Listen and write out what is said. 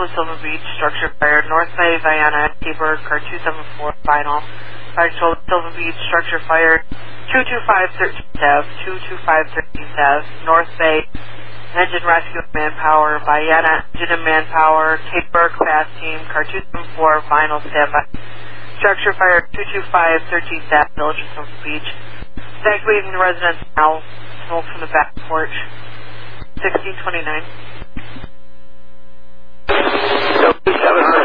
Silver Beach, structure fire. North Bay, Vienna, Seaburg, car 274, final. Fire control, Silver Beach, structure fire. 225 13th Ave, 225 13th Ave. North Bay, engine rescue and manpower. Vienna, engine and manpower. Seaburg, fast team, car 274, final, standby. Structure fire, 225 13th Ave, Village of Silver Beach. Evacuating the residence now. Smoke from the back porch. 1629. 7